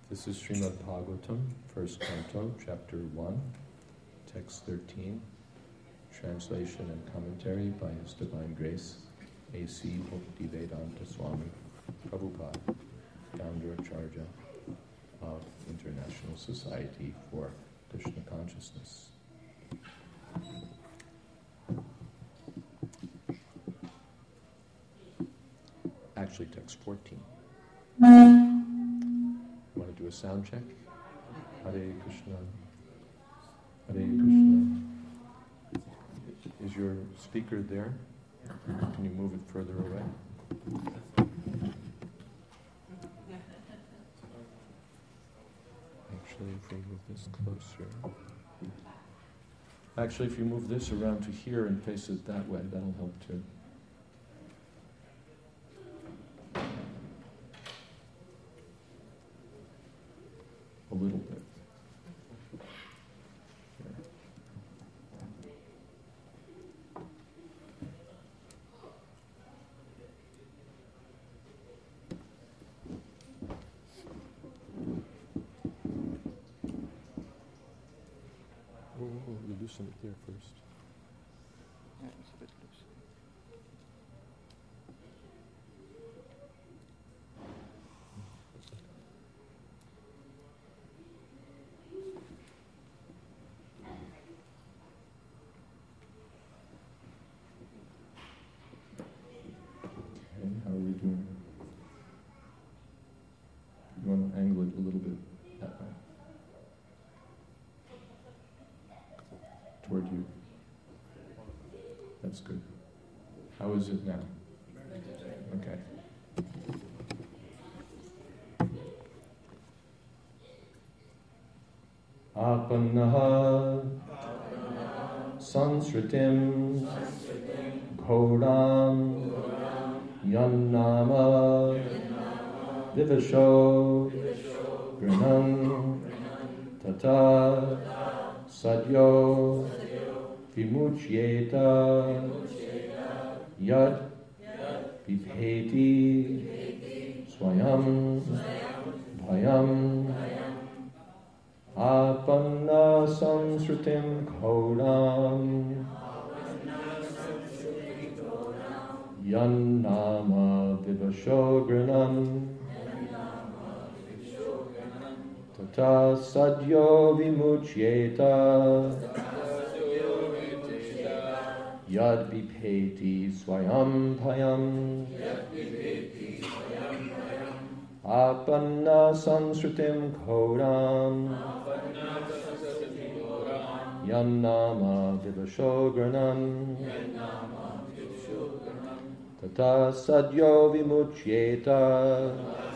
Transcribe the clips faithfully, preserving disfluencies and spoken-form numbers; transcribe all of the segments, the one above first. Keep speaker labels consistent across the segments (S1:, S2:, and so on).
S1: This is Srimad Bhagavatam, first canto, chapter one, text thirteen, translation and commentary by His Divine Grace, A C Bhaktivedanta Swami Prabhupada, founder Acharya of International Society for Krishna Consciousness. Actually, text fourteen. Want to do a sound check? Hare Krishna. Hare Krishna. Is your speaker there? Can you move it further away? Actually, if we move this closer. Actually, if you move this around to here and face it that way, that'll help too. A little bit. Here. Oh, you loosen it there first.
S2: Yeah, it's a bit loose.
S1: Okay, how are we doing? You want to angle it a little bit that way. Toward you. That's good. How is it now? Okay. Apanaha Sansritim Ghodam Yannama Vivasho Granam Tata Sadyo Vimuchyeta Yad Vipeti Swayam Bhayam Apanna Sansritim Ghodam Yannama Vivashogranam Tata Sadyo Vimuchyeta Yad Vipeti Swayam Bhayam Apanna Sansritim Ghodam Yannama Vivashogranam Tata Sadyo Vimuchyeta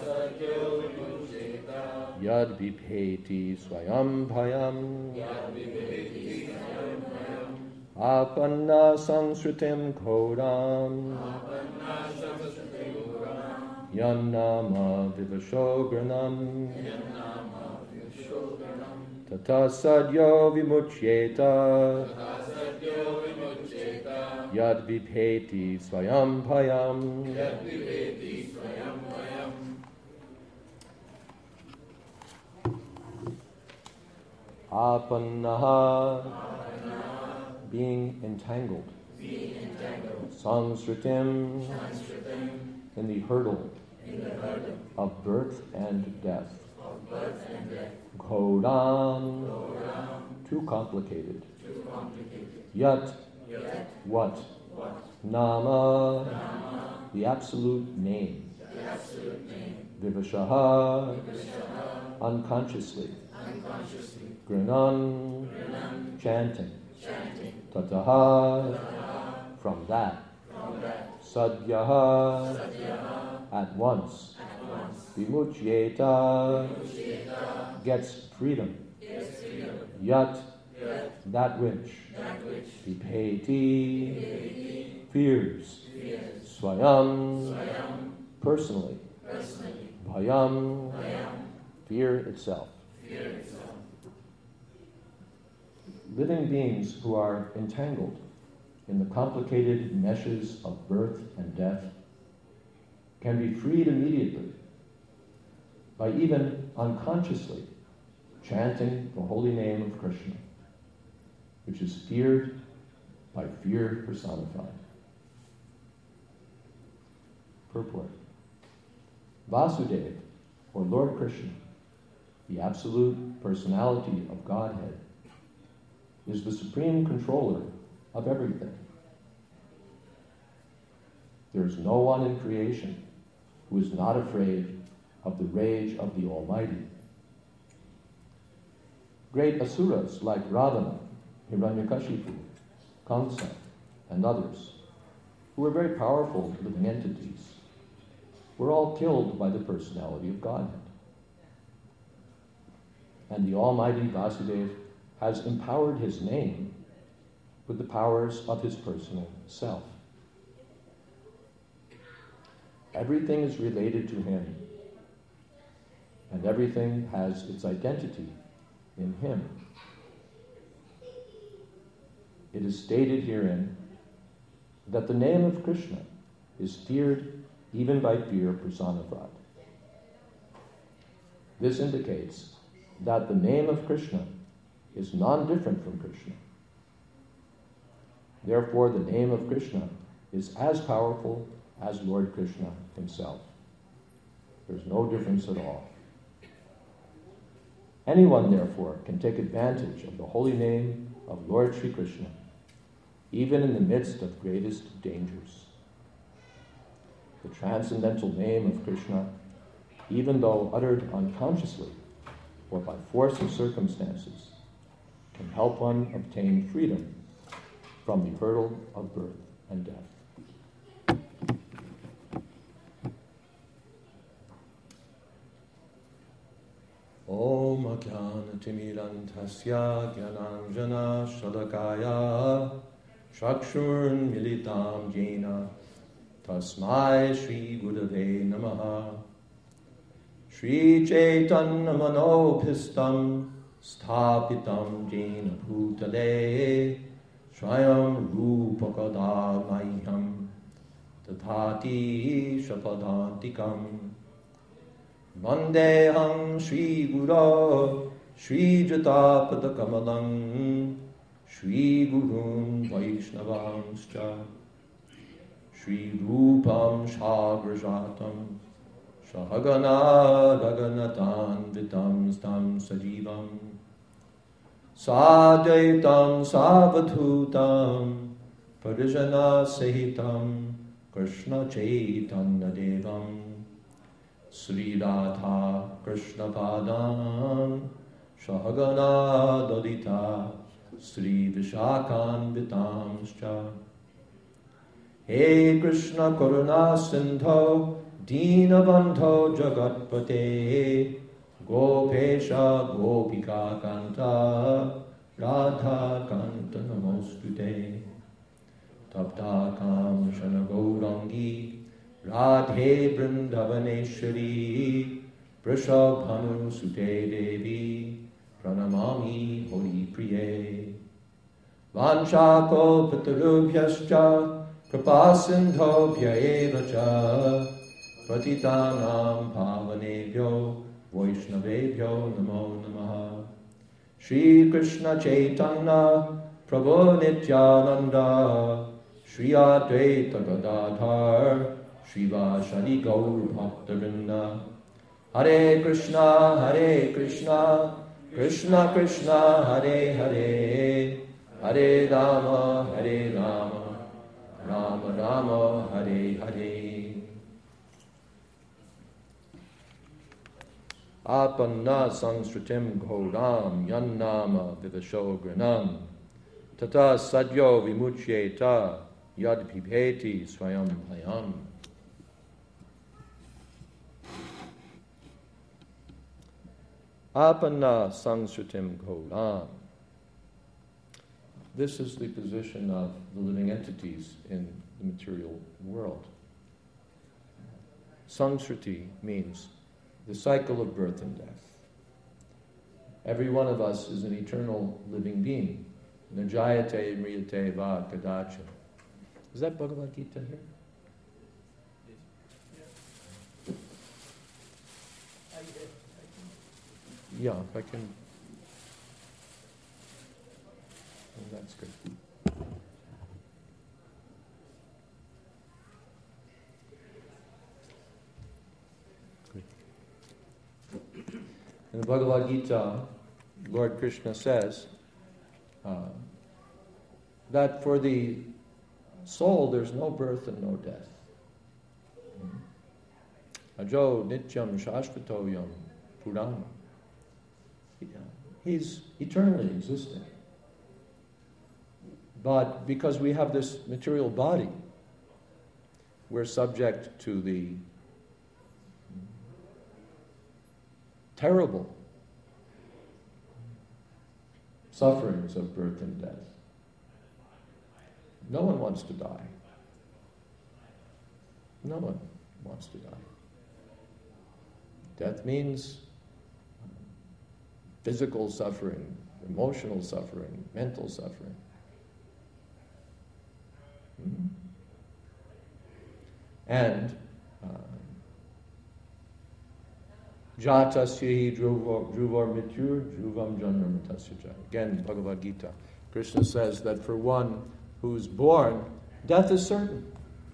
S1: Yad Vipeti Swayam Bhayam Apanna Sansritim Ghodam Yannama Vivashogranam Tata Sadyo Vimuchyeta Yad Vipeti Swayam Bhayam Apannaha being entangled, Sansritim in the hurdle of birth and death, Ghodam too complicated, Yat what? Nama the absolute name, Vivashaha unconsciously, Grinan chanting, Tataha from that, Sadyaha at once, Vimuchyeta gets freedom, Yat that which, Vipeti fears, Swayam personally, Bhayam fear itself. Living beings who are entangled in the complicated meshes of birth and death can be freed immediately by even unconsciously chanting the holy name of Krishna, which is feared by fear personified. Purport. Vasudeva, or Lord Krishna, the absolute personality of Godhead, is the supreme controller of everything. There is no one in creation who is not afraid of the rage of the Almighty. Great asuras like Ravana, Hiranyakashipu, Kamsa, and others, who were very powerful living entities, were all killed by the personality of Godhead. And the Almighty Vasudeva has empowered his name with the powers of his personal self. Everything is related to him, and everything has its identity in him. It is stated herein that the name of Krishna is feared even by fear personified. This indicates that the name of Krishna is non-different from Krishna. Therefore, the name of Krishna is as powerful as Lord Krishna himself. There's no difference at all. Anyone, therefore, can take advantage of the holy name of Lord Sri Krishna, even in the midst of greatest dangers. The transcendental name of Krishna, even though uttered unconsciously or by force of circumstances, can help one obtain freedom from the hurdle of birth and death. Om Ajnana Timirantasya Gyananjana Shalakaya Chakshurn Militam Jena Tasmai Shri Gurave Namaha. Shri Chaitanya Manopistam Sthapitam Jena Bhutale Swayam Rupakada Mayam Tathati Shapadantikam Vandeham Shri Guru Shri Jatapada Kamalam Shri Gurun Vaishnavanscha Shri Rupam Shagrajatam Shahagana Raganatan Vitam Stam Sajivam Sadaitam Savadhutam Parijana Sahitam Krishna Chaitanya Devam Sri Radha Krishna Padam Shahagana Dodita Sri Vishakan Vitamscha. He Krishna Karuna Sindho Deenabandho Jagatpate Gopesha Gopika Kanta Radha Kanta Namostute Tapta Kam Shana Gaurangi Radhe Vrindavaneshwari Vrishabhanu Sute Devi Pranamami Hori Priye Vanchako Patarubhyascha Kripasindhobhya Evacha Patitanam Pavanebhyo Vaishnavebhyo Namo Namaha. Shri Krishna Chaitanya Prabhu Nityananda Shri Advaita Gadadhar Shri Vashadi Gaur Bhaktavinda. Hare Krishna, Hare Krishna, Krishna Krishna, Hare Hare, Hare Rama, Hare Rama, Rama Rama, Hare Hare. Apanna Sansritim Ghoram Yannama Vivashogranam Tata Sadyo Vimuchyeta Yad Pipeti Swayam Hayam. Apanna Sansritim Ghoram. This is the position of the living entities in the material world. Sansriti means the cycle of birth and death. Every one of us is an eternal living being. Najayate mriyate va kadacha. Is that Bhagavad Gita here?
S3: I
S1: Yeah, if I can. Oh, that's good. Good. In the Bhagavad Gita, Lord Krishna says uh, that for the soul there's no birth and no death. Ajo nityam shashvatoyam purana. He's eternally existing. But because we have this material body, we're subject to the terrible sufferings of birth and death. No one wants to die. No one wants to die. Death means physical suffering, emotional suffering, mental suffering. Mm-hmm. And Jatasya dhruvar mityur dhruvam janmarmatasya. Again, Bhagavad Gita. Krishna says that for one who's born, death is certain.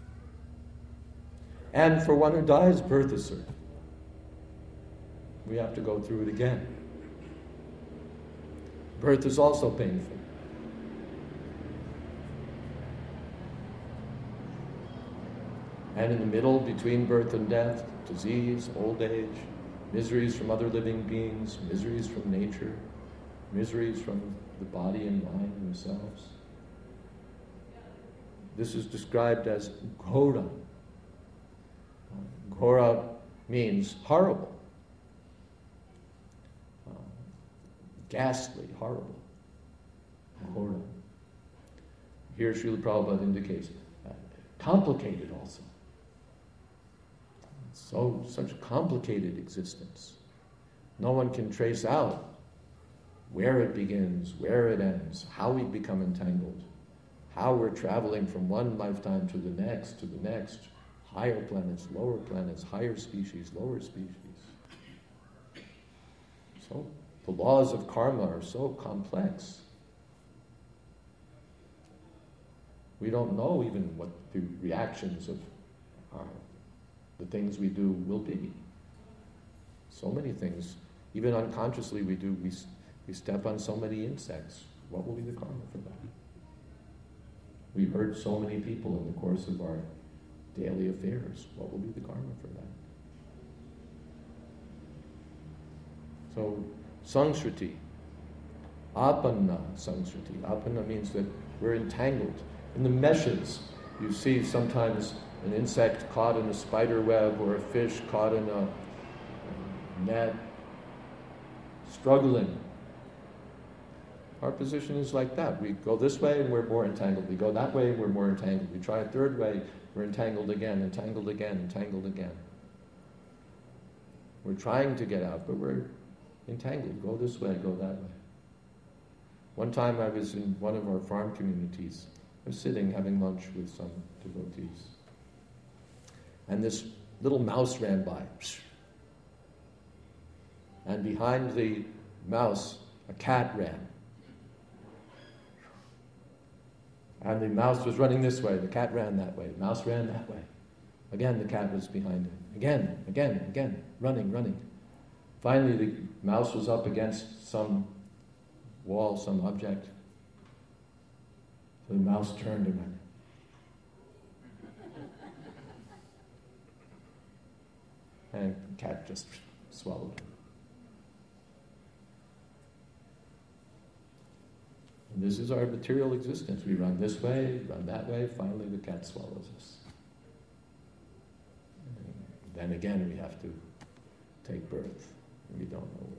S1: And for one who dies, birth is certain. We have to go through it again. Birth is also painful. And in the middle, between birth and death, disease, old age, miseries from other living beings, miseries from nature, miseries from the body and mind themselves. This is described as ghora. Ghora means horrible. Uh, ghastly, horrible. Ghora. Here Srila Prabhupada indicates uh, complicated also. So, such a complicated existence. No one can trace out where it begins, where it ends, how we become entangled, how we're traveling from one lifetime to the next, to the next, higher planets, lower planets, higher species, lower species. So, the laws of karma are so complex. We don't know even what the reactions of our the things we do will be. So many things, even unconsciously we do, we, we step on so many insects. What will be the karma for that? We hurt so many people in the course of our daily affairs. What will be the karma for that? So, sangsriti, apanna sangsriti. Apanna means that we're entangled. In the meshes, you see sometimes an insect caught in a spider web or a fish caught in a net, struggling. Our position is like that. We go this way and we're more entangled. We go that way and we're more entangled. We try a third way, we're entangled again, entangled again, entangled again. We're trying to get out, but we're entangled. Go this way, go that way. One time I was in one of our farm communities. I was sitting having lunch with some devotees. And this little mouse ran by. And behind the mouse, a cat ran. And the mouse was running this way, the cat ran that way, the mouse ran that way. Again, the cat was behind it. Again, again, again, running, running. Finally, the mouse was up against some wall, some object. So the mouse turned and went. And the cat just swallowed him. And this is our material existence. We run this way, run that way, finally the cat swallows us. And then again we have to take birth. We don't know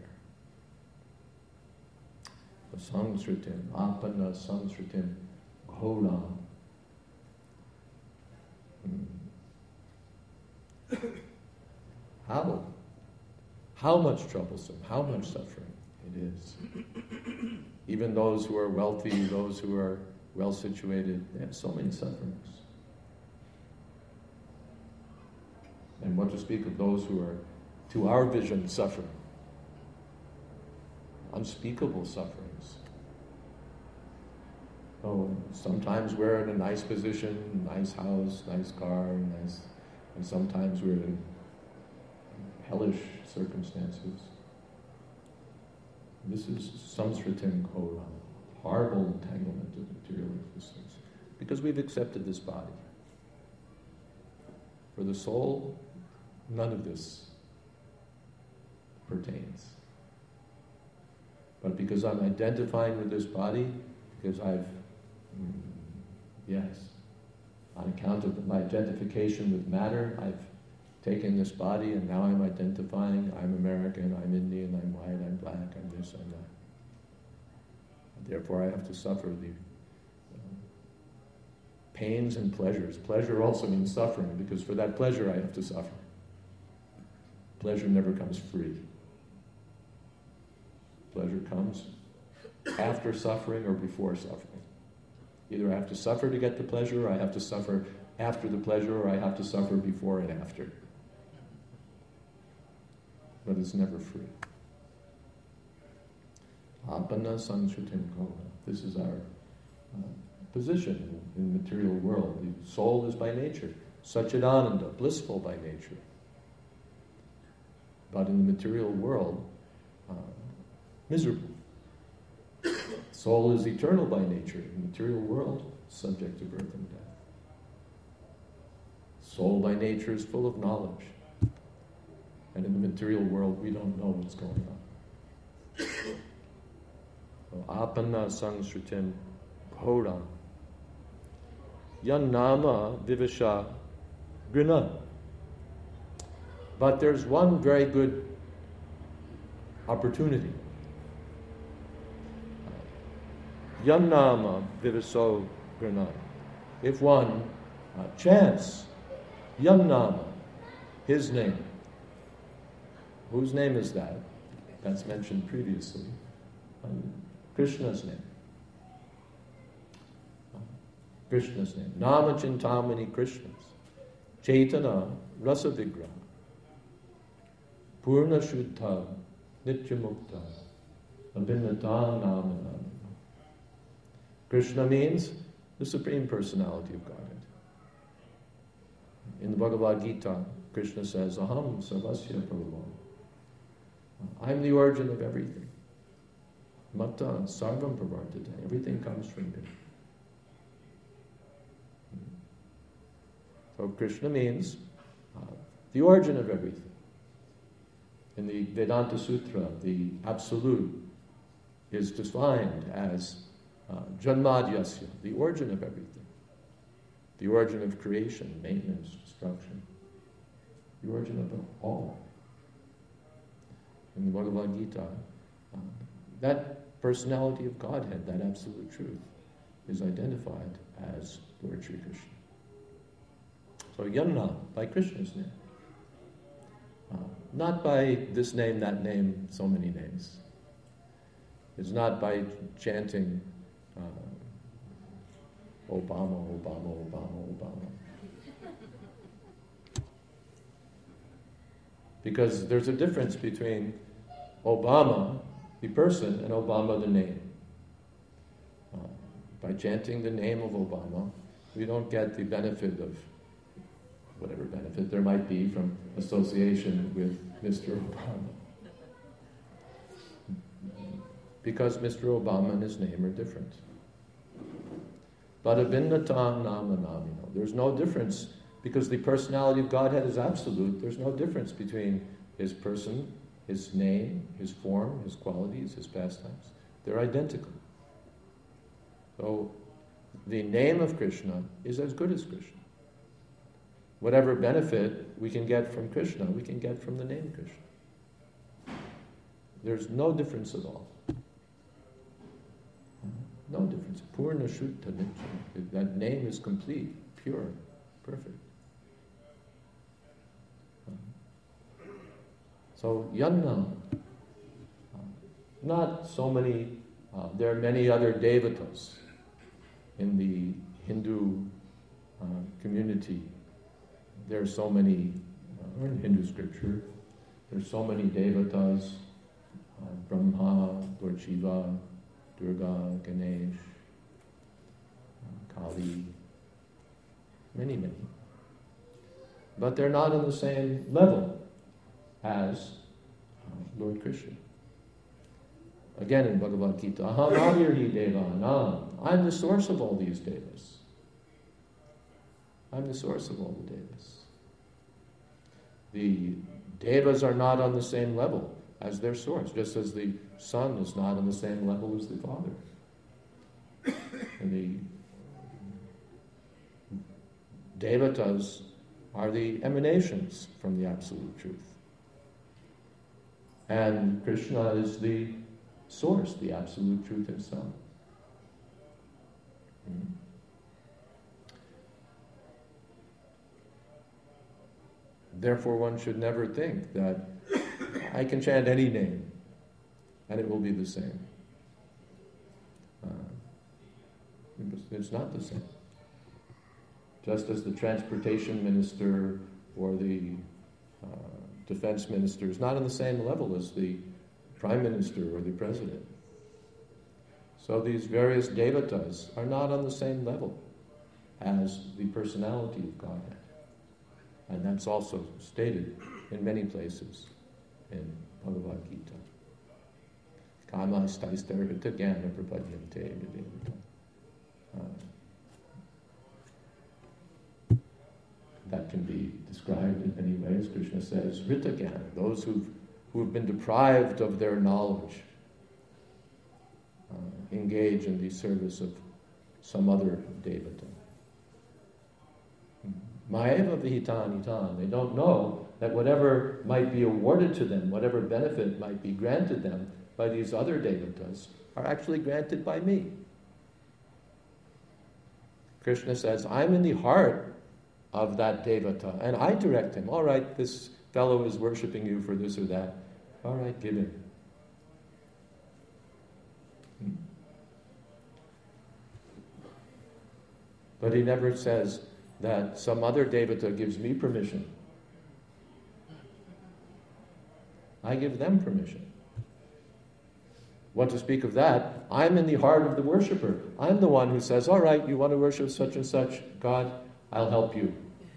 S1: where. Sangsritim, apana sangsritim, ghora. How? How much troublesome, how much suffering it is. Even those who are wealthy, those who are well situated, they have so many sufferings. And what to speak of those who are to our vision, suffering. Unspeakable sufferings. Oh, sometimes we're in a nice position, nice house, nice car, nice, and sometimes we're in hellish circumstances. This is samsritim kora, horrible entanglement of material existence, because we've accepted this body. For the soul, none of this pertains. But because I'm identifying with this body, because I've, mm, yes, on account of my identification with matter, I've taken this body and now I'm identifying, I'm American, I'm Indian, I'm white, I'm black, I'm this, I'm that. And therefore I have to suffer the uh, pains and pleasures. Pleasure also means suffering, because for that pleasure I have to suffer. Pleasure never comes free. Pleasure comes after suffering or before suffering. Either I have to suffer to get the pleasure, or I have to suffer after the pleasure, or I have to suffer before and after. But it's never free. Apana sansritim kona. This is our uh, position in, in the material world. The soul is by nature Satchidananda, blissful by nature. But in the material world, uh, miserable. Soul is eternal by nature. In the material world, subject to birth and death. Soul by nature is full of knowledge. And in the material world, we don't know what's going on. So, apana sangsritim bhoram. Yan nama vivasha grina. But there's one very good opportunity. Yan nama vivaso grina. If one uh, chants Yan nama, his name. Whose name is that? That's mentioned previously. Um, Krishna's name. Uh, Krishna's name. Nama Chintamani Krishnas. Chaitana Rasa Vigraha. Purna Shuddha Nitya Mukta. Abhinata Nama Nama. Krishna means the Supreme Personality of Godhead. In the Bhagavad Gita, Krishna says, Aham Sarvasya Prabhu. I'm the origin of everything. Mata Sarvam Pravartita. Everything comes from me. So Krishna means uh, the origin of everything. In the Vedanta Sutra, the Absolute is defined as uh, Janmadhyasya, the origin of everything. The origin of creation, maintenance, destruction. The origin of all. In the Bhagavad Gita, uh, that personality of Godhead, that absolute truth, is identified as Lord Sri Krishna. So Yanna, by Krishna's name. Uh, not by this name, that name, so many names. It's not by chanting uh, Obama, Obama, Obama, Obama. Because there's a difference between Obama, the person, and Obama, the name. Uh, by chanting the name of Obama, we don't get the benefit of whatever benefit there might be from association with Mister Obama. Because Mister Obama and his name are different. But abhinnatam nama namino. There's no difference, because the personality of Godhead is absolute. There's no difference between his person, his name, his form, his qualities, his pastimes. They're identical. So the name of Krishna is as good as Krishna. Whatever benefit we can get from Krishna, we can get from the name Krishna. There's no difference at all. No difference. Purna Shuddha Nitya. That name is complete, pure, perfect. So Yanna, not so many, uh, there are many other devatas in the Hindu uh, community. There are so many, uh, in Hindu scripture, There's so many devatas, uh, Brahma, Lord Shiva, Durga, Ganesh, uh, Kali, many, many. But they're not on the same level as uh, Lord Krishna. Again in Bhagavad Gita, Aham avirhi devanam. I'm the source of all these devas. I'm the source of all the devas. The devas are not on the same level as their source, just as the son is not on the same level as the father. And the devatas are the emanations from the absolute truth. And Krishna is the source, the absolute truth himself. Hmm. Therefore, one should never think that I can chant any name and it will be the same. Uh, it's not the same. Just as the transportation minister or the uh, defense minister is not on the same level as the prime minister or the president. So these various devatas are not on the same level as the personality of Godhead. And that's also stated in many places in Bhagavad Gita. Kama staisterhita jnana prapadyante devata. That can be described in many ways. Krishna says, Rita Jnana, those who've, who have been deprived of their knowledge, uh, engage in the service of some other devata. Maeva vihitan itan. They don't know that whatever might be awarded to them, whatever benefit might be granted them by these other devatas, are actually granted by me. Krishna says, I'm in the heart of that devata, and I direct him. All right, this fellow is worshipping you for this or that. All right, give him. Hmm? But he never says that some other devata gives me permission. I give them permission. What to speak of that? I'm in the heart of the worshipper. I'm the one who says, all right, you want to worship such and such God? I'll help you.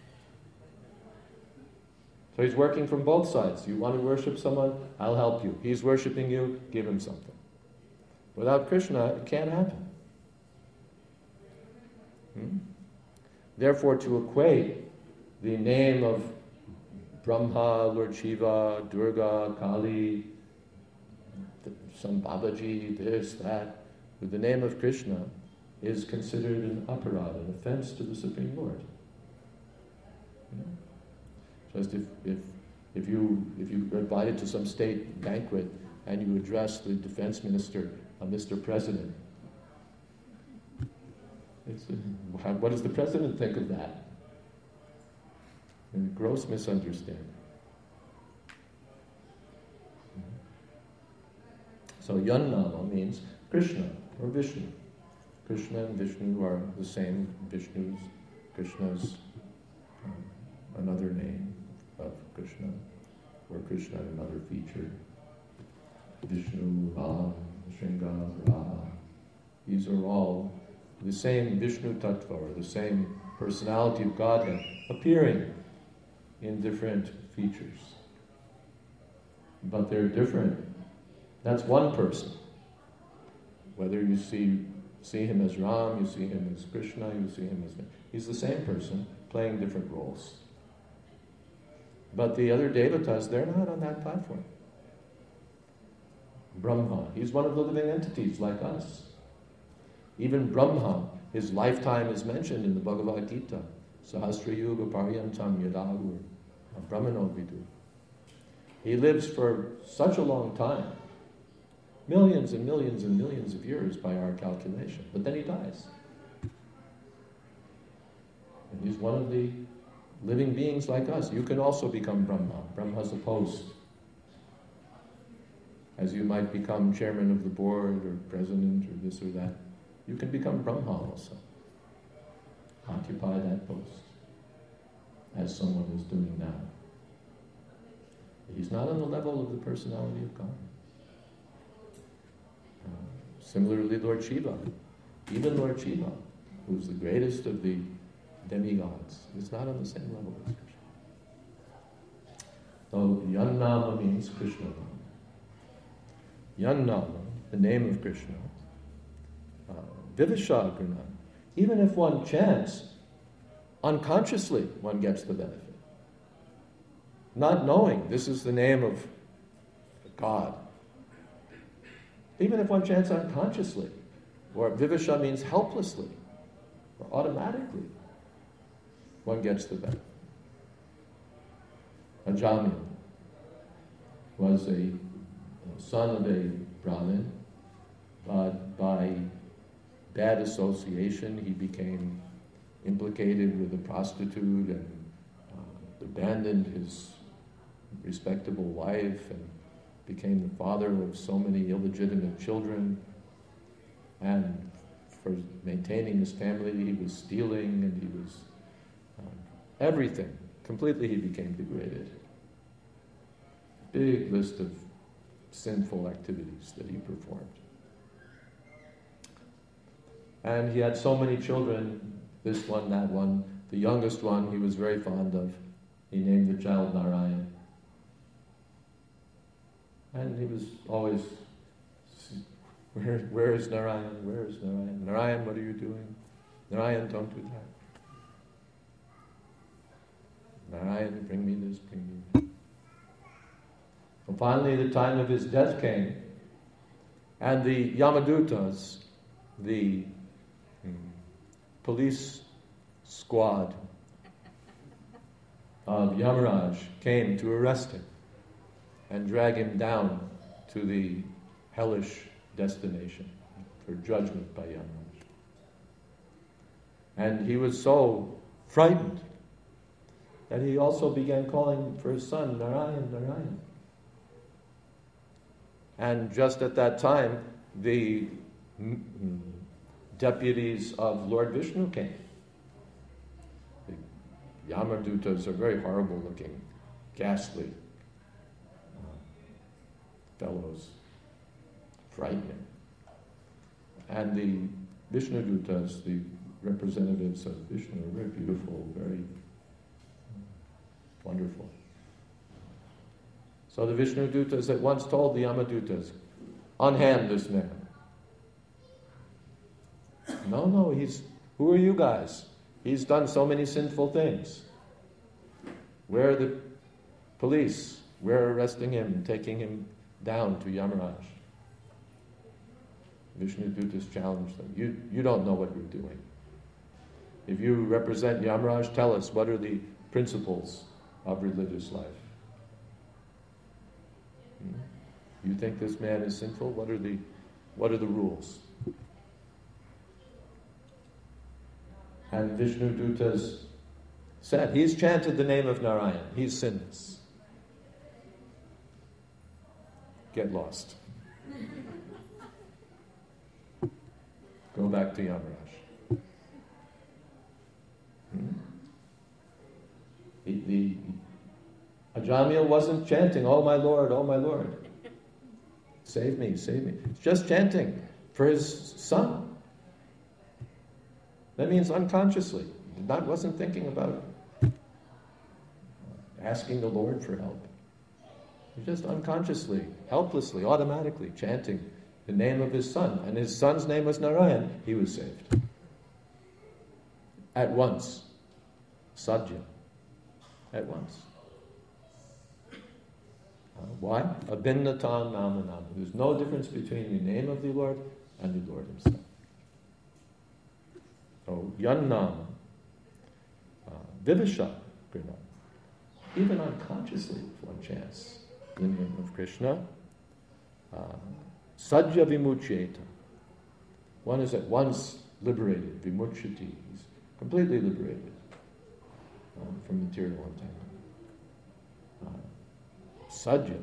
S1: So he's working from both sides. You want to worship someone? I'll help you. He's worshiping you, give him something. Without Krishna, it can't happen. Hmm? Therefore, to equate the name of Brahma, Lord Shiva, Durga, Kali, some Babaji, this, that, with the name of Krishna is considered an aparad, an offense to the Supreme Lord. You know? Just if, if if you if you are invited to some state banquet and you address the defense minister, uh, Mister President, it's a, what does the president think of that? A gross misunderstanding. So Yannama means Krishna or Vishnu. Krishna and Vishnu are the same. Vishnu's, Krishna's um, another name of Krishna, or Krishna another feature. Vishnu, Ram, Shringa, Raha. These are all the same Vishnu Tattva, or the same personality of Godhead, appearing in different features. But they're different. That's one person. Whether you see see him as Ram, you see him as Krishna, you see him as... He's the same person, playing different roles. But the other devatas, they're not on that platform. Brahma, he's one of the living entities like us. Even Brahma, his lifetime is mentioned in the Bhagavad Gita. Sahasra Yuga Paryantam Yadagur Brahmano Vidu. He lives for such a long time. Millions and millions and millions of years by our calculation. But then he dies. And he's one of the living beings like us. You can also become Brahma. Brahma's a post. As you might become chairman of the board or president or this or that, you can become Brahma also. Occupy that post, as someone is doing now. He's not on the level of the personality of God. Uh, similarly, Lord Shiva, even Lord Shiva, who's the greatest of the demigods, is not on the same level as Krishna. So Yannama means Krishna Nama. Yannama, the name of Krishna. Uh, Vivasha Guna. Even if one chants, unconsciously one gets the benefit. Not knowing this is the name of God. Even if one chants unconsciously, or Vivasha means helplessly, or automatically, one gets the benefit. Ajamil was a son of a Brahmin, but by bad association he became implicated with a prostitute and uh, abandoned his respectable wife and became the father of so many illegitimate children. And for maintaining his family, he was stealing and he was um, everything. Completely he became degraded. Big list of sinful activities that he performed. And he had so many children, this one, that one. The youngest one he was very fond of. He named the child Narayan. And he was always, where, where is Narayan? Where is Narayan? Narayan, what are you doing? Narayan, don't do that. Narayan, bring me this, bring me that. And finally, the time of his death came, and the Yamadutas, the hmm, police squad of Yamaraj, came to arrest him and drag him down to the hellish destination for judgment by Yamaraj. And he was so frightened that he also began calling for his son, Narayan, Narayan. And just at that time, the mm, deputies of Lord Vishnu came. The Yamadutas are very horrible looking, ghastly uh, fellows, frightening. And the Vishnudutas, the representatives of Vishnu, are very beautiful, very wonderful. So the Vishnudutas at once told the Yamadutas, unhand this man. No, no, he's, who are you guys? He's done so many sinful things. Where are the police? We're arresting him and taking him down to Yamaraj. Vishnudutas challenged them. You, you don't know what you're doing. If you represent Yamaraj, tell us what are the principles of religious life. You think this man is sinful? What are the what are the rules? And Vishnudutas said, he's chanted the name of Narayan. He's sinless. Get lost. Go back to Yamaraj. Hmm? The, the Ajamil wasn't chanting, oh my Lord, oh my Lord. Save me, save me. It's just chanting for his son. That means unconsciously. Not wasn't thinking about asking the Lord for help. He just unconsciously, helplessly, automatically chanting the name of his son. And his son's name was Narayan. He was saved. At once. Sadhya. At once. Uh, why? Abhinnatam nama nama. There's no difference between the name of the Lord and the Lord himself. So, yannama, uh, vivasha, Krishna. Even unconsciously, if one chants the name of Krishna, uh, sadhya vimuchyeta. One is at once liberated, vimuchyati. He's completely liberated um, from material entanglement. Uh, sadhya.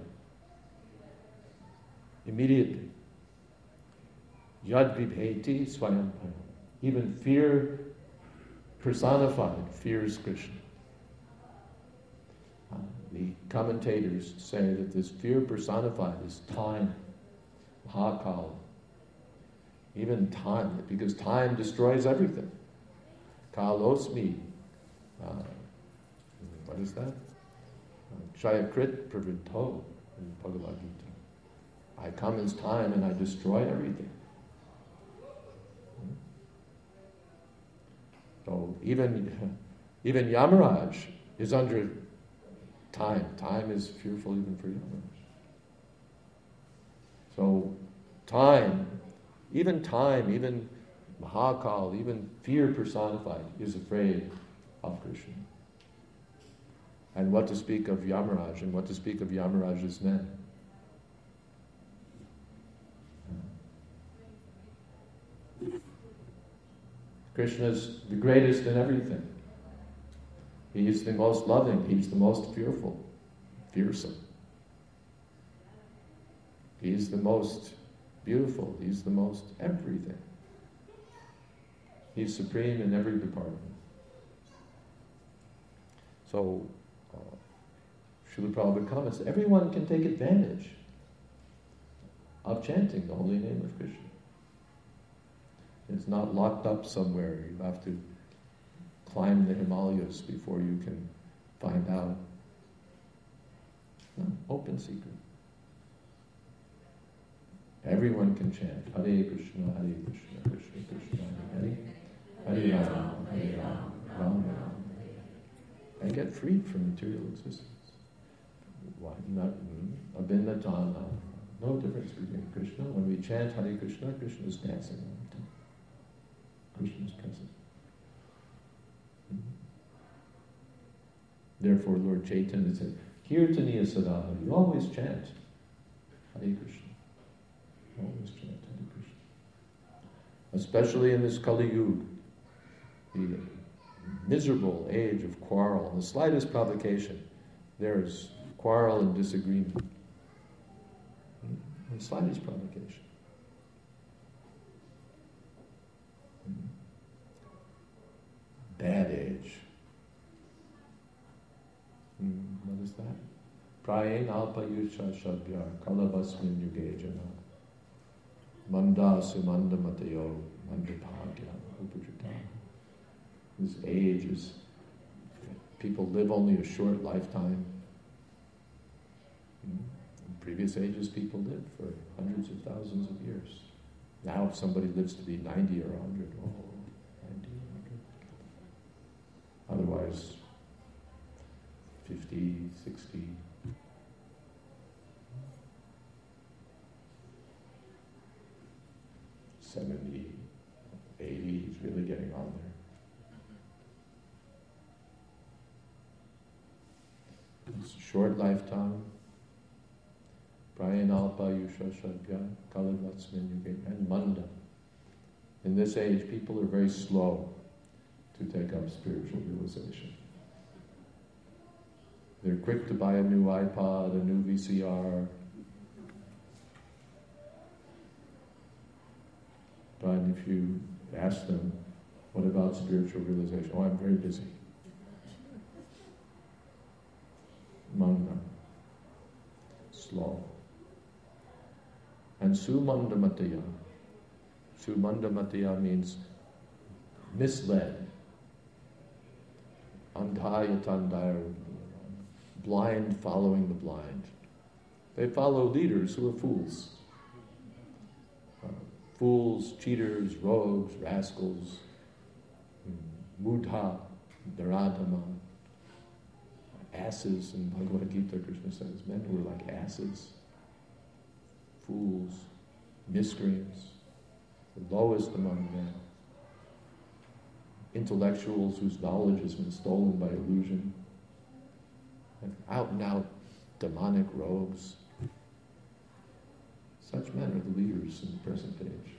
S1: Immediately. Yad vibheti swayam. Even fear personified fears Krishna. Uh, the the commentators say that this fear personified is time, Mahakala. Even time, because time destroys everything. Kalosmi. Uh, what is that? Kshayakrit pravrinto in Bhagavad Gita. I come as time and I destroy everything. So even, even Yamaraj is under time. Time is fearful even for Yamaraj. So time, even time, even Mahakal, even fear personified is afraid of Krishna. And what to speak of Yamaraj, and what to speak of Yamaraj's men. Krishna is the greatest in everything. He is the most loving. He's the most fearful, fearsome. He is the most beautiful. He's the most everything. He's supreme in every department. So, uh, Srila Prabhupada comments, everyone can take advantage of chanting the holy name of Krishna. It's not locked up somewhere. You have to climb the Himalayas before you can find out. No, open secret. Everyone can chant Hare Krishna, Hare Krishna, Krishna Krishna, Hare Hare, Hare Rama, Hare Rama, Rama Rama, and get freed from material existence. Why not? Abhinatana. No difference between Krishna. When we chant Hare Krishna, Krishna is dancing all the time. Krishna is present. Therefore, Lord Chaitanya said, Kirtaniya Sadaha, you always chant Hare Krishna. Always chant Hare Krishna. Especially in this Kali Yuga, the miserable age of quarrel, and the slightest provocation, there is quarrel and disagreement. The slightest provocation. Bad age. What is that? Prayen alpa yusha shabhyar kalavasmin yuge jana manda sumanda matayo mandapagya upajita. This age is, people live only a short lifetime. In previous ages, people lived for hundreds of thousands of years. Now, if somebody lives to be ninety or one hundred, oh, ninety, one hundred. Otherwise, fifty, sixty. seventy, eighty, he's really getting on there. It's a short lifetime. Prayanalpa Yusha Shadbya Kalavatsmin Yuge and Manda. In this age, people are very slow to take up spiritual realization. They're quick to buy a new iPod, a new V C R. But if you ask them, what about spiritual realization? Oh, I'm very busy. Manda. Slow. And Sumanda Mataya. Sumanda Mataya means misled. Andhaya Tandaya, blind following the blind. They follow leaders who are fools. Uh, fools, cheaters, rogues, rascals, mudha, dharadama, asses. In Bhagavad Gita, Krishna says, men who are like asses, fools, miscreants, the lowest among men, intellectuals whose knowledge has been stolen by illusion, and out and out demonic rogues. Such men are the leaders in the present age.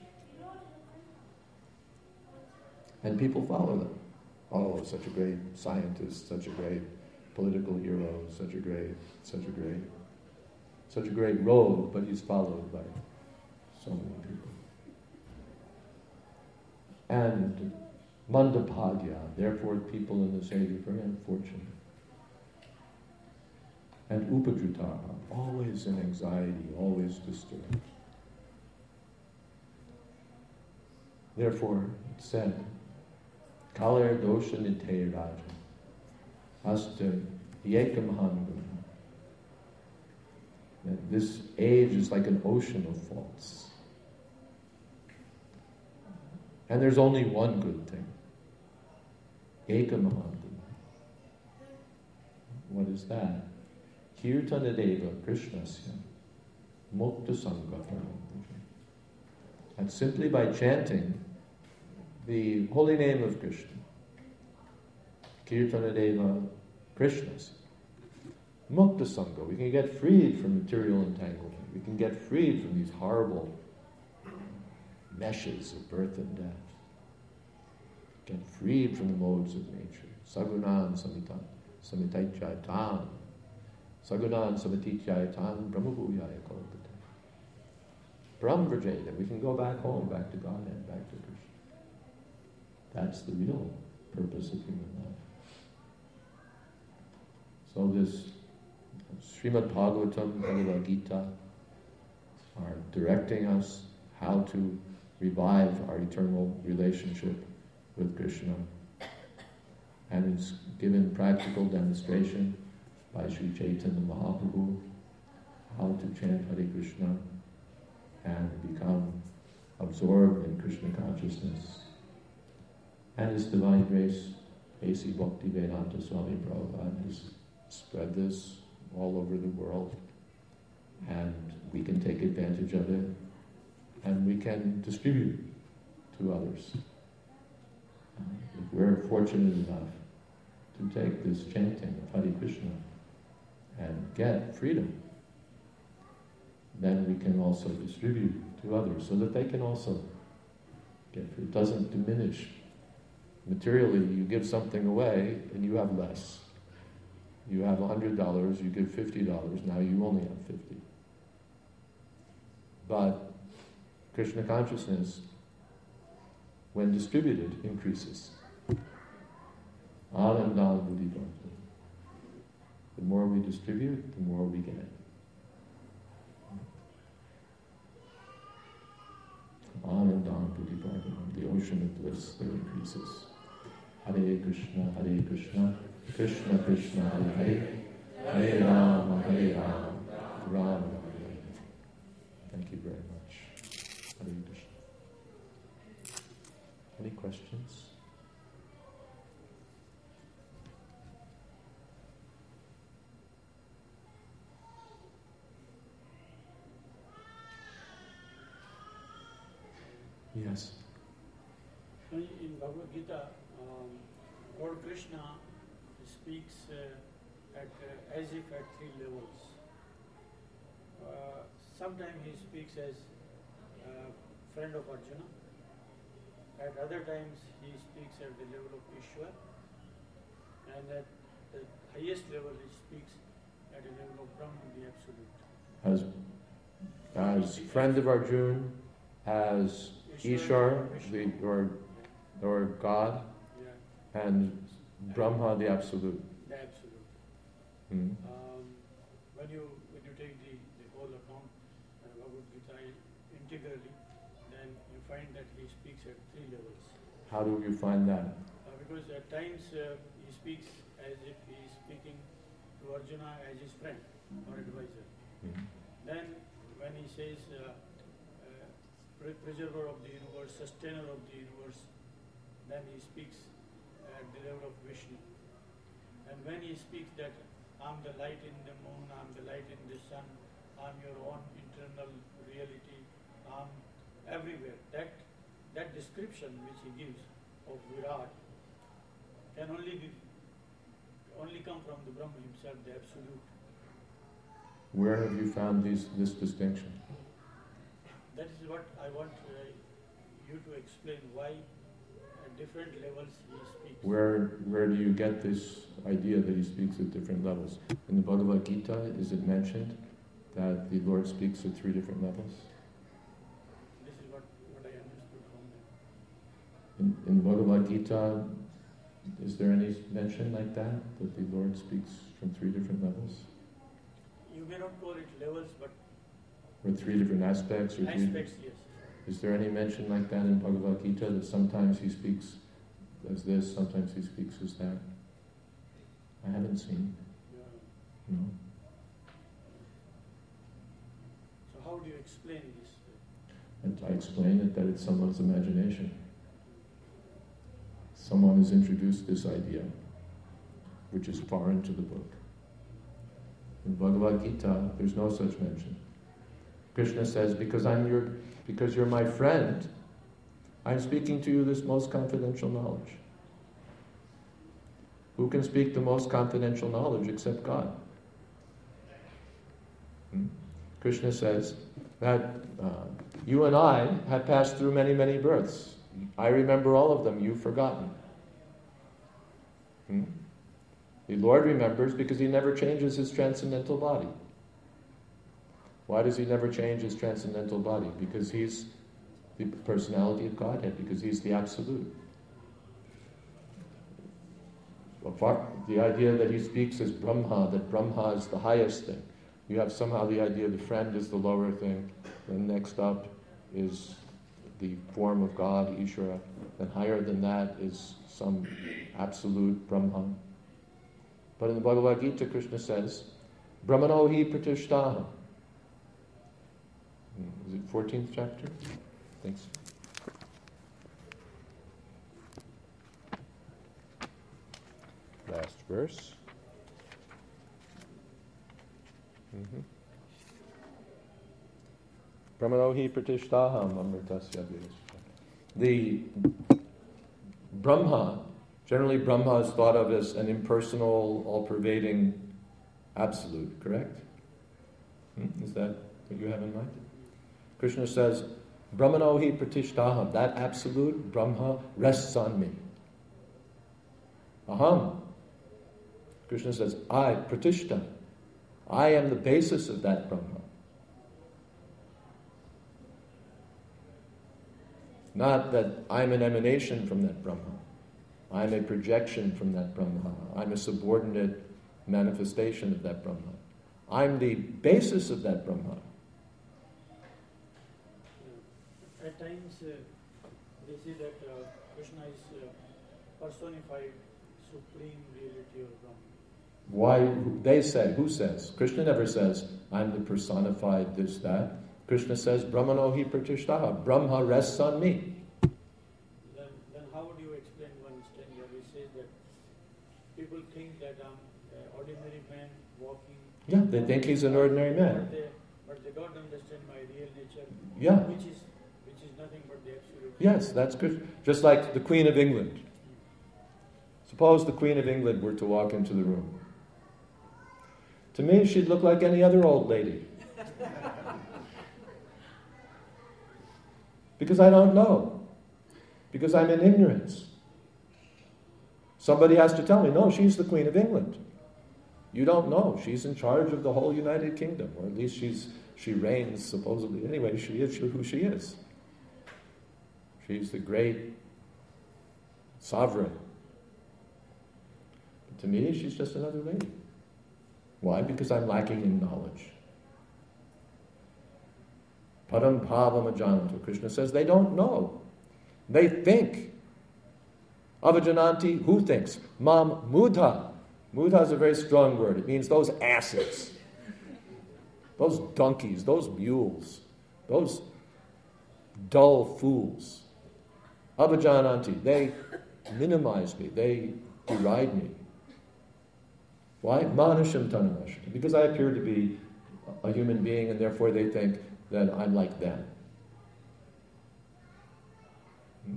S1: And people follow them. Oh, such a great scientist, such a great political hero, such a great, such a great, such a great rogue, but he's followed by so many people. And Mandapagya, therefore people in this age are very unfortunate. And upadrutaha, always in anxiety, always disturbed. Therefore, it said, Kaler dosha nite raja, hasta yekamahanga. That this age is like an ocean of faults. And there's only one good thing. Ekamahanga. What is that? Kirtanadeva Krishnasya Mukta Sangha. And simply by chanting the holy name of Krishna, Kirtanadeva Krishnasya Mukta Sangha, we can get freed from material entanglement. We can get freed from these horrible meshes of birth and death. Get freed from the modes of nature. Sagunan samitan, samitaichayatan. Sagunan samitaichayatan, brahmabhuyaya kalpate. Brahmvrajeda, we can go back home, back to Godhead, back to Krishna. That's the real purpose of human life. So this Srimad Bhagavatam, Bhagavad Gita are directing us how to revive our eternal relationship with Krishna. And it's given practical demonstration by Sri Chaitanya Mahaprabhu how to chant Hare Krishna and become absorbed in Krishna consciousness. And His Divine Grace, A C Bhaktivedanta Swami Prabhupada, has spread this all over the world, and we can take advantage of it, and we can distribute to others. If we're fortunate enough to take this chanting of Hare Krishna and get freedom, then we can also distribute to others so that they can also get free. It doesn't diminish. Materially, you give something away and you have less. You have one hundred dollars, you give fifty dollars, now you only have fifty. But Krishna consciousness, when distributed, increases. Anandam buddhibhakti. The more we distribute, the more we get. Anandam buddhibhakti. The ocean of bliss that increases. Hare Krishna, Hare Krishna, Krishna Krishna, Hare Hare, Hare Rama, Hare Rama, Rama Rama. Thank you very much. Hare Krishna. Any questions? Yes.
S3: In Bhagavad Gita, um, Lord Krishna speaks uh, at uh, as if at three levels. Uh, sometimes he speaks as uh, friend of Arjuna. At other times he speaks at the level of Ishwar, and at the highest level he speaks at a level of Brahman, the Absolute.
S1: As as friend of Arjuna, as Ishwar, the or or God,
S3: yeah.
S1: and Brahma, the Absolute.
S3: The Absolute.
S1: Mm.
S3: Um, when you when you take the, the whole account uh, Bhagavad Gita integrally, then you find that he speaks at three levels.
S1: How do you find that?
S3: Uh, because at times uh, he speaks as if he is speaking to Arjuna as his friend or advisor.
S1: Mm.
S3: Then when he says uh, uh, preserver of the universe, sustainer of the universe, then he speaks at the level of Vishnu. And when he speaks that I'm the light in the moon, I'm the light in the sun, I'm your own internal reality, I'm everywhere. That that description which he gives of Virat can only be only come from the Brahma himself, the Absolute.
S1: Where have you found these, this distinction?
S3: That is what I want uh, you to explain why at different levels he speaks.
S1: Where where do you get this idea that he speaks at different levels? In the Bhagavad Gita, is it mentioned that the Lord speaks at three different levels?
S3: This is what, what I understood from them.
S1: In, in Bhagavad Gita, is there any mention like that, that the Lord speaks from three different levels?
S3: you may not call it levels, but
S1: Or three different aspects? Or three,
S3: aspects, yes.
S1: is there any mention like that in Bhagavad Gita, that sometimes he speaks as this, sometimes he speaks as that? I haven't seen.
S3: Yeah.
S1: No.
S3: So how do you explain this?
S1: And I explain it that it's someone's imagination. Someone has introduced this idea, which is foreign to the book. In Bhagavad Gita, there's no such mention. Krishna says, because I'm your, because you're my friend, I'm speaking to you this most confidential knowledge. Who can speak the most confidential knowledge except God? Hmm? Krishna says that uh, you and I have passed through many, many births. I remember all of them, you've forgotten. Hmm? The Lord remembers because he never changes his transcendental body. Why does he never change his transcendental body? Because he's the personality of Godhead, because he's the Absolute. The idea that he speaks as Brahma, that Brahma is the highest thing. You have somehow the idea the friend is the lower thing, then next up is the form of God, Ishvara, then higher than that is some absolute Brahman. But in the Bhagavad Gita, Krishna says, Brahmano hi pratishtaham. Is it fourteenth chapter? Thanks. Last verse. Mm-hmm. Brahmano hi pratishtaham amritasya virasya. The Brahma, generally Brahma is thought of as an impersonal, all-pervading absolute, correct? Hmm? Is that what you have in mind? Krishna says, Brahmano hi pratishtaham, that absolute Brahma rests on me. Aham. Krishna says, I, pratishta, I am the basis of that Brahma. Not that I'm an emanation from that Brahma. I'm a projection from that Brahma. I'm a subordinate manifestation of that Brahma. I'm the basis of that Brahma.
S3: At times, uh, they say that uh, Krishna is uh, personified supreme reality or Brahma.
S1: Why? They say. Who says? Krishna never says, I'm the personified this, that. Krishna says, Brahmano hi pratishtha. Brahma rests on me.
S3: Then, then how would you explain one stanza which says that people think that I'm an ordinary man walking.
S1: Yeah, they think he's an ordinary man.
S3: But they, but they don't understand my real nature.
S1: Yeah.
S3: Which is which is nothing but the absolute.
S1: Yes, that's good. Just like the Queen of England. Suppose the Queen of England were to walk into the room. To me, she'd look like any other old lady. Because I don't know. Because I'm in ignorance. Somebody has to tell me, no, she's the Queen of England. You don't know. She's in charge of the whole United Kingdom, or at least she's she reigns, supposedly. Anyway, she is who she is. She's the great sovereign. But to me, she's just another lady. Why? Because I'm lacking in knowledge. Padam bhavam ajananto. Krishna says they don't know. They think. Avajananti, who thinks? Mam mudha. Mudha is a very strong word. It means those asses. Those donkeys, those mules, those dull fools. Avajananti, they minimize me, they deride me. Why? Manasham tanamasham. Because I appear to be a human being, and therefore they think that I'm like them. Hmm?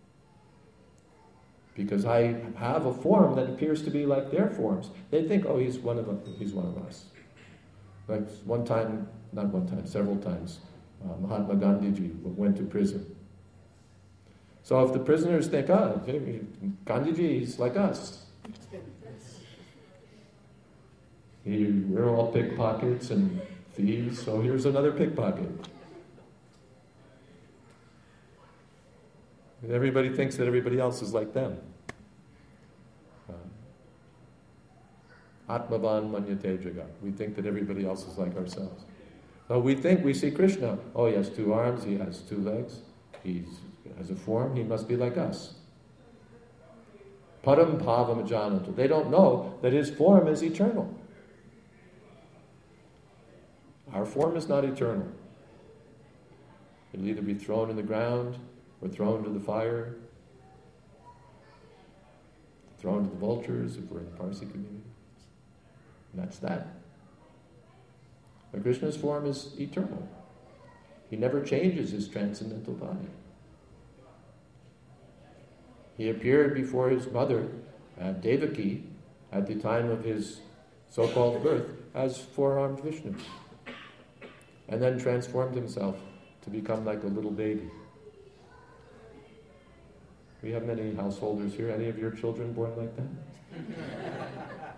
S1: Because I have a form that appears to be like their forms. They think, oh, he's one of he's one of us. Like one time, not one time, several times, uh, Mahatma Gandhiji went to prison. So if the prisoners think, ah, oh, Gandhiji is like us. He, we're all pickpockets and thieves, so here's another pickpocket. And everybody thinks that everybody else is like them. Uh, Atmavan manyate jagat. We think that everybody else is like ourselves. So we think we see Krishna. Oh, he has two arms, he has two legs, he has a form, he must be like us. Param bhavam jananta. They don't know that his form is eternal. Our form is not eternal. It'll either be thrown in the ground or thrown to the fire, thrown to the vultures if we're in the Parsi community. And that's that. But Krishna's form is eternal. He never changes his transcendental body. He appeared before his mother, uh, Devaki, at the time of his so-called birth, as four-armed Vishnu. And then transformed himself to become like a little baby. We have many householders here. Any of your children born like that?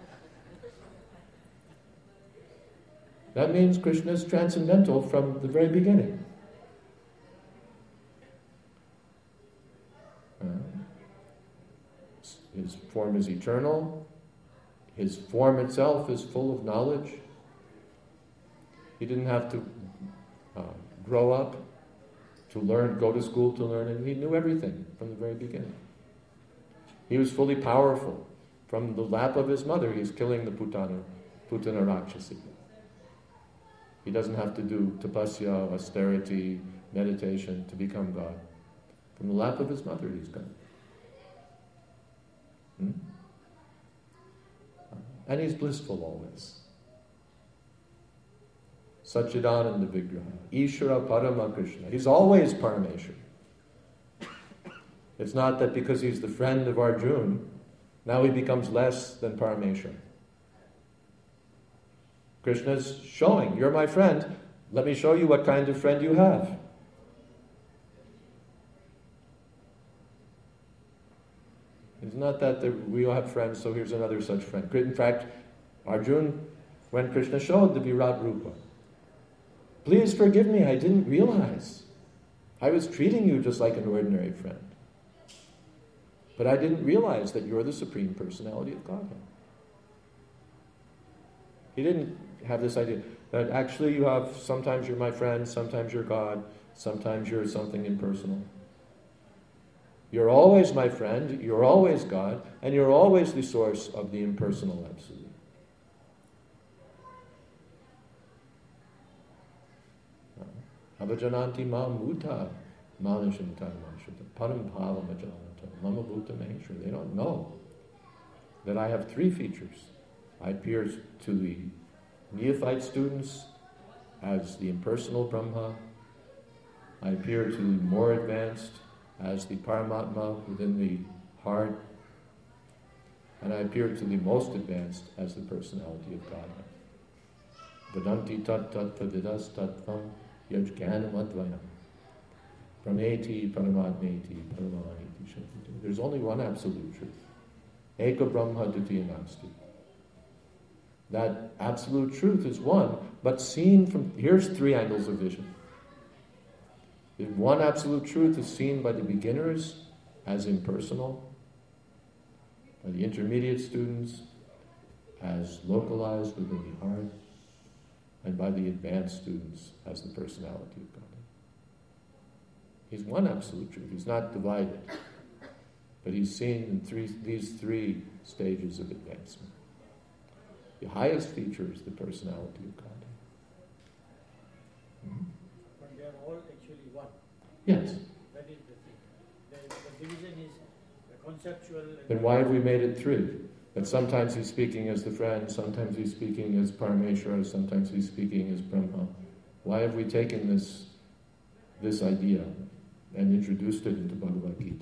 S1: That means Krishna is transcendental from the very beginning. Uh, his form is eternal. His form itself is full of knowledge. He didn't have to uh, grow up to learn, go to school to learn, and he knew everything from the very beginning. He was fully powerful. From the lap of his mother, he's killing the Putana, Putana Rakshasi. He doesn't have to do tapasya, austerity, meditation to become God. From the lap of his mother, he's God. Hmm? And he's blissful always. Satchidananda Vigraha. Ishvara Parama Krishna. He's always Parameshwar. It's not that because he's the friend of Arjuna, now he becomes less than Parameshwar. Krishna's showing, you're my friend, let me show you what kind of friend you have. It's not that the, we all have friends, so here's another such friend. In fact, Arjuna, when Krishna showed the Virat Rupa, please forgive me, I didn't realize. I was treating you just like an ordinary friend. But I didn't realize that you're the Supreme Personality of Godhead. He didn't have this idea that actually you have, sometimes you're my friend, sometimes you're God, sometimes you're something impersonal. You're always my friend, you're always God, and you're always the source of the impersonal Absolute. Avajananti ma muta manashamta manashata param bhava majananta mama bhuta maheshwara. They don't know that I have three features. I appear to the neophyte students as the impersonal Brahma. I appear to the more advanced as the Paramatma within the heart. And I appear to the most advanced as the personality of Godhead. Vedanti tat tat vidas tattvam yajganam advayam. Prameti paramatmeti paramahiti shantiti. There's only one absolute truth. Eka Brahma Dutiya Nasti. That absolute truth is one, but seen from, here's three angles of vision. The one absolute truth is seen by the beginners as impersonal, by the intermediate students as localized within the heart, and by the advanced students as the personality of God. He's one absolute truth. He's not divided, but he's seen in three, these three stages of advancement. The highest feature is the personality of God. Mm-hmm.
S3: But they are all actually one.
S1: Yes.
S3: That is the thing. The, the division is the conceptual.
S1: Then why have we made it three? That sometimes he's speaking as the friend, sometimes he's speaking as Parameshwara, sometimes he's speaking as Brahma. Why have we taken this, this idea and introduced it into Bhagavad Gita?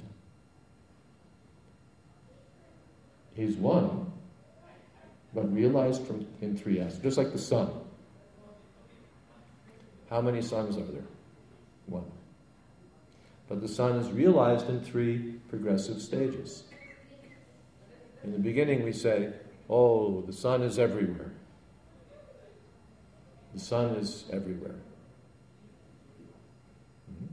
S1: He's one, but realized from in three aspects, just like the sun. How many suns are there? One. But the sun is realized in three progressive stages. In the beginning we say, oh, the sun is everywhere. The sun is everywhere. Mm-hmm.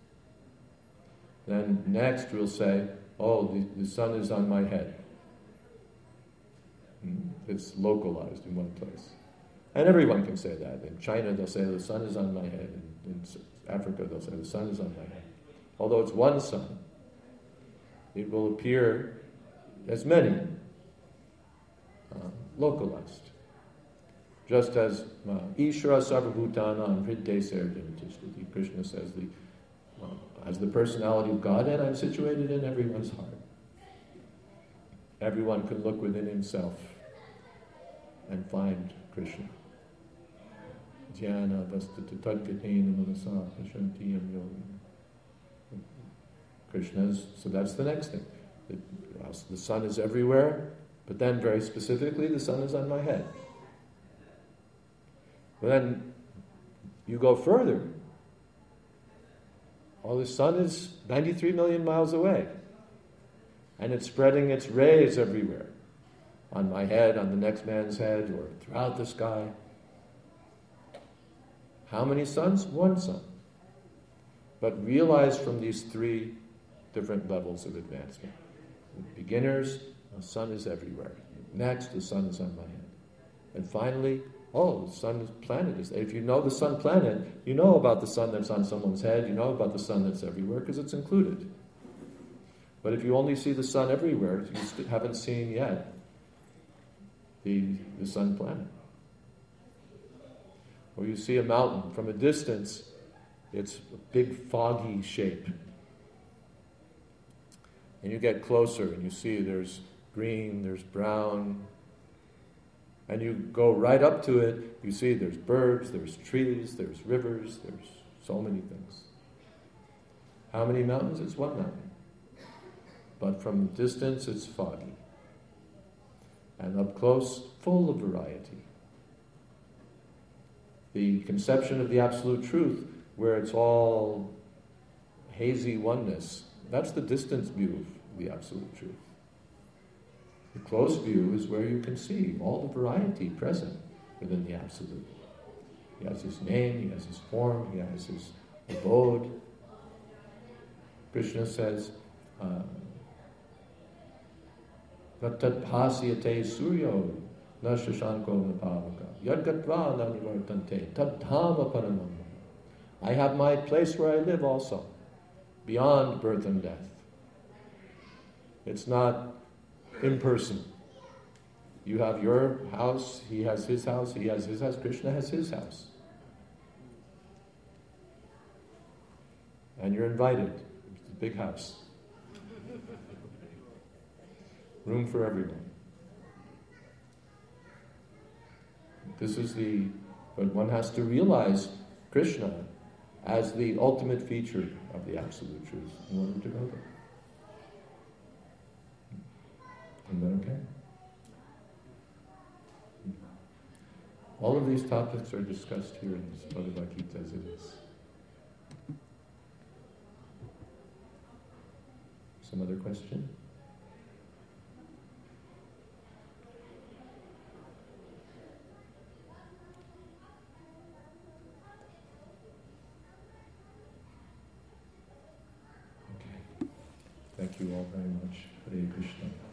S1: Then next we'll say, oh, the, the sun is on my head. Mm-hmm. it's localized in one place. And everyone can say that. In China, they'll say, the sun is on my head. In, in Africa, they'll say, the sun is on my head. Although it's one sun, it will appear as many, uh, localized. Just as uh, Ishvara Sarvabhutana Hriday Sardinatishti, Krishna says, the, uh, as the personality of God, and I'm situated in everyone's heart. Everyone can look within himself and find Krishna. Dhyana vastata tadgatena manasa prashantiyam yogi. Krishna's, so that's the next thing. The, the sun is everywhere, but then very specifically, the sun is on my head. But then you go further. Oh, the sun is ninety-three million miles away. And it's spreading its rays everywhere. On my head, on the next man's head, or throughout the sky. How many suns? One sun. But realize from these three different levels of advancement. Beginners, the sun is everywhere. Next, the sun is on my head. And finally, oh, the sun is planet is. If you know the sun planet, you know about the sun that's on someone's head, you know about the sun that's everywhere, because it's included. But if you only see the sun everywhere, you st- haven't seen yet the, the sun planet. Or you see a mountain from a distance, it's a big foggy shape. And you get closer and you see there's green, there's brown. And you go right up to it, you see there's birds, there's trees, there's rivers, there's so many things. How many mountains? It's one mountain. But from a distance, it's foggy. And up close, full of variety. The conception of the absolute truth, where it's all hazy oneness, that's the distance view of the absolute truth. The close view is where you can see all the variety present within the absolute. He has his name, he has his form, he has his abode. Krishna says, Vattat bhasyate suryo na shashanko na pavaka yadgatva na nivartante tad dhama paramam. I have my place where I live also, beyond birth and death. It's not impersonal. You have your house, he has his house, he has his house, Krishna has his house. And you're invited. It's a big house. Room for everyone. This is the, but one has to realize Krishna as the ultimate feature of the absolute truth in order to go there. Is that okay? All of these topics are discussed here in this Bhagavad Gita as it is. Some other question? Okay. Thank you all very much. Hare Krishna.